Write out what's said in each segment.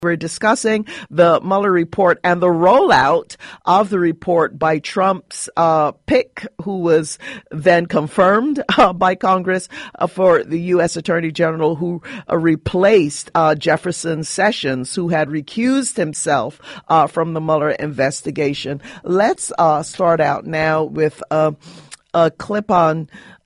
We're discussing the Mueller report and the rollout of the report by Trump's pick, who was then confirmed by Congress for the U.S. Attorney General, who replaced Jefferson Sessions, who had recused himself from the Mueller investigation. Let's start out now with a clip on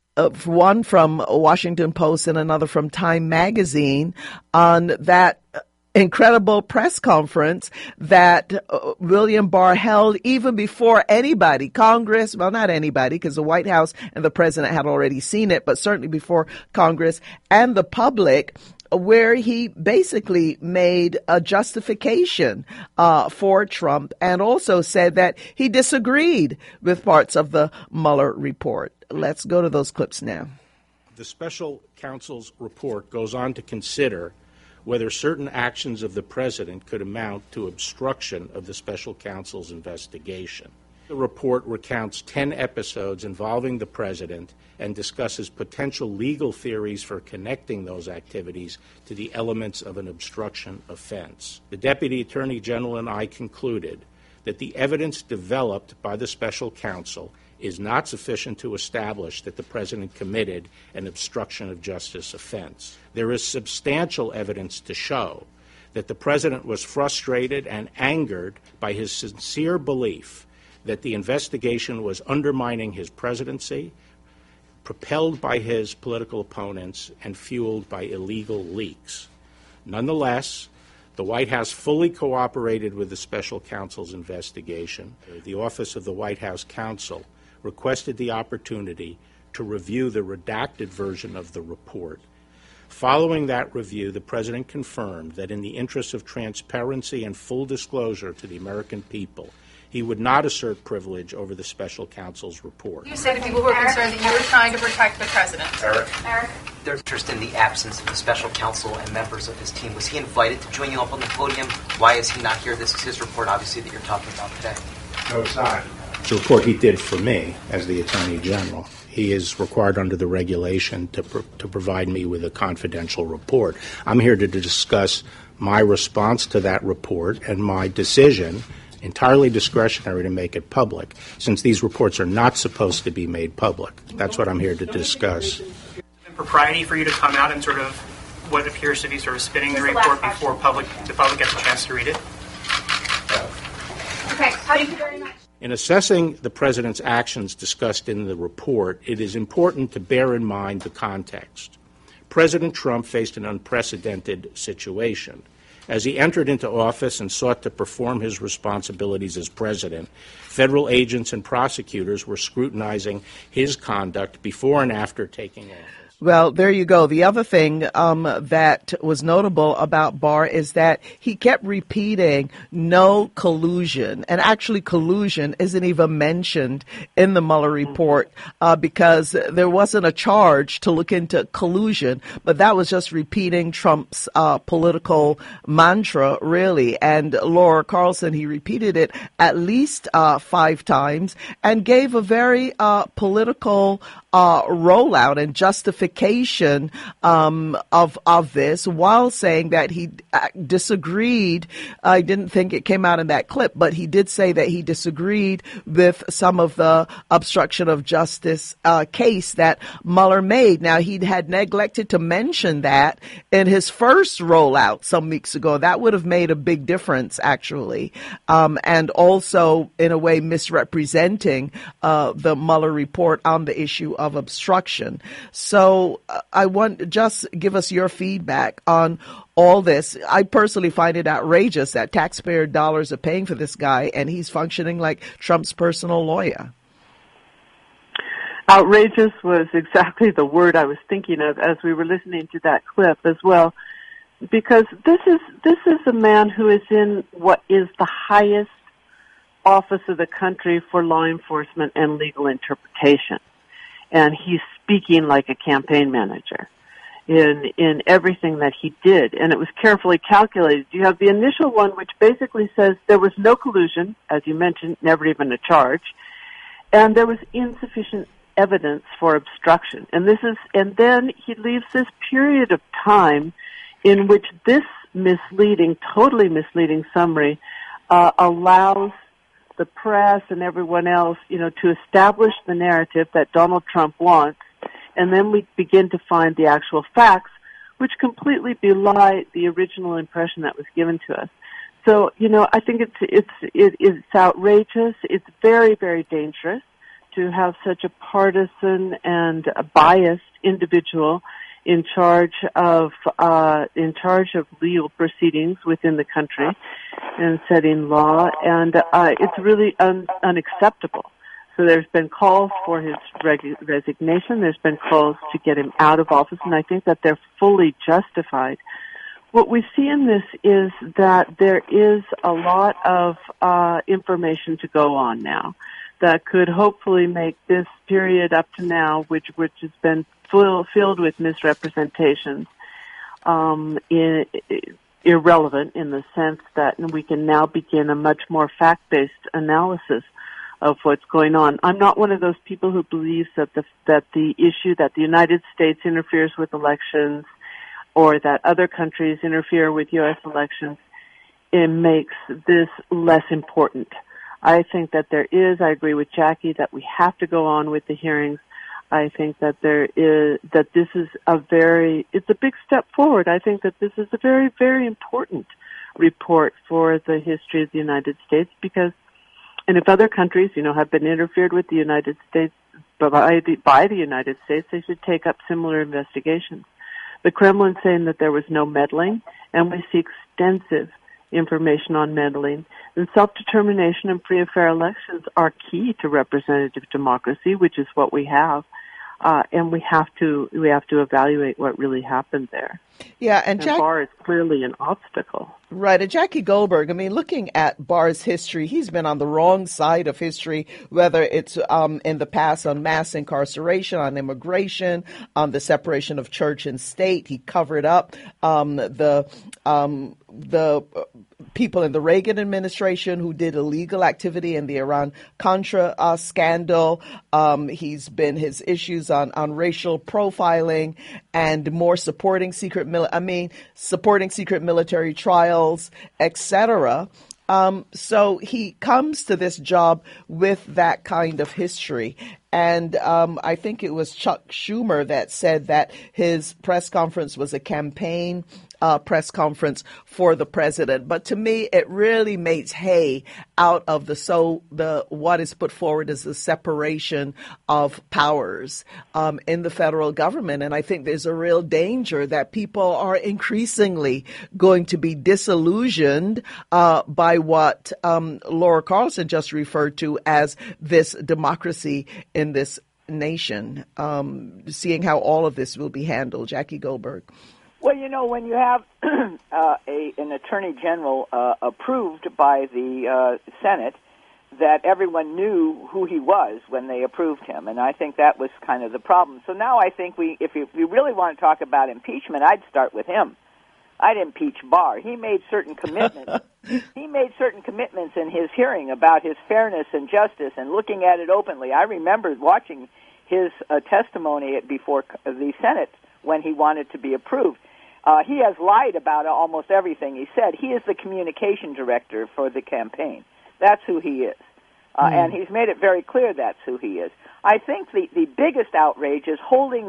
one from Washington Post and another from Time Magazine on that incredible press conference that William Barr held even before anybody, Congress, well, not anybody, because the White House and the president had already seen it, but certainly before Congress and the public, where he basically made a justification for Trump and also said that he disagreed with parts of the Mueller report. Let's go to those clips now. The special counsel's report goes on to consider whether certain actions of the president could amount to obstruction of the special counsel's investigation. The report recounts 10 episodes involving the president and discusses potential legal theories for connecting those activities to the elements of an obstruction offense. The Deputy Attorney General and I concluded that the evidence developed by the special counsel is not sufficient to establish that the president committed an obstruction of justice offense. There is substantial evidence to show that the president was frustrated and angered by his sincere belief that the investigation was undermining his presidency, propelled by his political opponents, and fueled by illegal leaks. Nonetheless, the White House fully cooperated with the special counsel's investigation. The Office of the White House Counsel requested the opportunity to review the redacted version of the report. Following that review, the president confirmed that in the interest of transparency and full disclosure to the American people, he would not assert privilege over the special counsel's report. You said people were concerned that you were trying to protect the president. Eric? There's interest in the absence of the special counsel and members of his team. Was he invited to join you up on the podium? Why is he not here? This is his report, obviously, that you're talking about today. No, it's not. The report he did for me as the Attorney General. He is required under the regulation to provide me with a confidential report. I'm here to discuss my response to that report and my decision, entirely discretionary, to make it public, since these reports are not supposed to be made public. That's what I'm here to discuss. Propriety for you to come out and sort of what appears to be sort of spinning the report before the public gets a chance to read it? Okay, thank you very much. In assessing the president's actions discussed in the report, it is important to bear in mind the context. President Trump faced an unprecedented situation. As he entered into office and sought to perform his responsibilities as president, federal agents and prosecutors were scrutinizing his conduct before and after taking office. Well, there you go. The other thing that was notable about Barr is that he kept repeating no collusion. And actually, collusion isn't even mentioned in the Mueller report because there wasn't a charge to look into collusion. But that was just repeating Trump's political mantra, really. And Laura Carlson, he repeated it at least 5 times and gave a very political rollout and justification of this, while saying that he disagreed. I didn't think it came out in that clip, but he did say that he disagreed with some of the obstruction of justice case that Mueller made. Now, he had neglected to mention that in his first rollout some weeks ago. That would have made a big difference, actually, and also in a way misrepresenting the Mueller report on the issue of obstruction. So I want just give us your feedback on all this. I personally find it outrageous that taxpayer dollars are paying for this guy and he's functioning like Trump's personal lawyer. Outrageous was exactly the word I was thinking of as we were listening to that clip as well, because this is a man who is in what is the highest office of the country for law enforcement and legal interpretation. And he's speaking like a campaign manager in everything that he did. And it was carefully calculated. You have the initial one, which basically says there was no collusion, as you mentioned, never even a charge, and there was insufficient evidence for obstruction. And then he leaves this period of time in which this misleading, totally misleading summary allows the press and everyone else, to establish the narrative that Donald Trump wants, and then we begin to find the actual facts, which completely belie the original impression that was given to us. So, I think it's outrageous. It's very, very dangerous to have such a partisan and a biased individual in charge of legal proceedings within the country and setting law, and it's really unacceptable. So there's been calls for his resignation. There's been calls to get him out of office, and I think that they're fully justified. What we see in this is that there is a lot of information to go on now that could hopefully make this period up to now, which has been filled with misrepresentations, irrelevant in the sense that we can now begin a much more fact-based analysis of what's going on. I'm not one of those people who believes that the issue that the United States interferes with elections or that other countries interfere with U.S. elections, it makes this less important. I think that I agree with Jackie that we have to go on with the hearings. I think that this is it's a big step forward. I think that this is a very, very important report for the history of the United States and if other countries, have been interfered with the United States by the United States, they should take up similar investigations. The Kremlin saying that there was no meddling, and we see extensive information on meddling. And self-determination and free and fair elections are key to representative democracy, which is what we have. And we have to evaluate what really happened there. Yeah, and Barr is clearly an obstacle. Right, and Jackie Goldberg, looking at Barr's history, he's been on the wrong side of history, whether it's in the past on mass incarceration, on immigration, on the separation of church and state. He covered up the people in the Reagan administration who did illegal activity in the Iran-Contra scandal. His issues on racial profiling and more supporting secret military trials, etc. So he comes to this job with that kind of history. And I think it was Chuck Schumer that said that his press conference was a campaign press conference for the president. But to me, it really makes hay out of what is put forward as the separation of powers in the federal government. And I think there's a real danger that people are increasingly going to be disillusioned by what Laura Carlson just referred to as this democracy in this nation, seeing how all of this will be handled. Jackie Goldberg. Well, when you have an attorney general approved by the Senate, that everyone knew who he was when they approved him, and I think that was kind of the problem. So now I think if we really want to talk about impeachment, I'd start with him. I'd impeach Barr. He made certain commitments. He made certain commitments in his hearing about his fairness and justice and looking at it openly. I remember watching his testimony before the Senate when he wanted to be approved. He has lied about almost everything he said. He is the communication director for the campaign. That's who he is. And he's made it very clear that's who he is. I think the biggest outrage is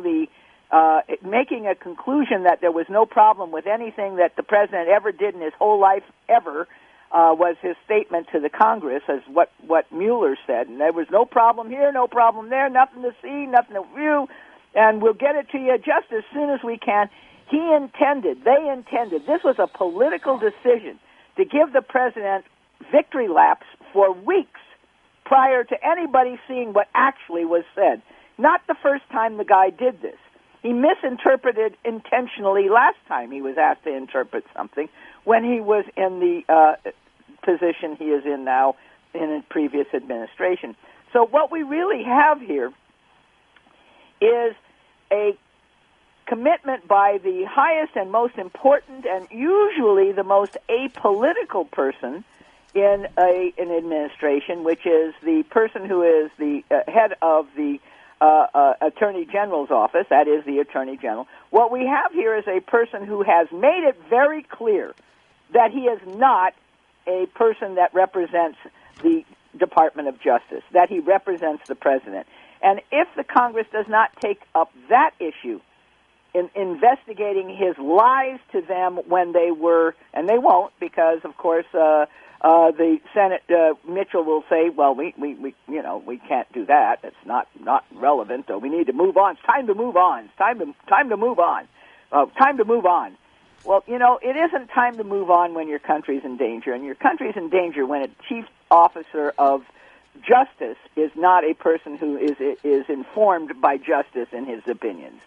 making a conclusion that there was no problem with anything that the president ever did in his whole life ever was his statement to the Congress, as what Mueller said. And there was no problem here, no problem there, nothing to see, nothing to view, and we'll get it to you just as soon as we can. They intended, this was a political decision to give the president victory laps for weeks prior to anybody seeing what actually was said. Not the first time the guy did this. He misinterpreted intentionally last time he was asked to interpret something when he was in the position he is in now in a previous administration. So what we really have here is a commitment by the highest and most important and usually the most apolitical person in an administration, which is the person who is the head of the Attorney General's office, that is the Attorney General. What we have here is a person who has made it very clear that he is not a person that represents the Department of Justice, that he represents the President. And if the Congress does not take up that issue in investigating his lies to them when they were, and they won't, because, of course, the Senate, Mitchell will say, well, we can't do that. It's not relevant. We need to move on. It's time to move on. It's time to move on. Time to move on. Well, it isn't time to move on when your country's in danger, and your country's in danger when a chief officer of justice is not a person who is informed by justice in his opinions.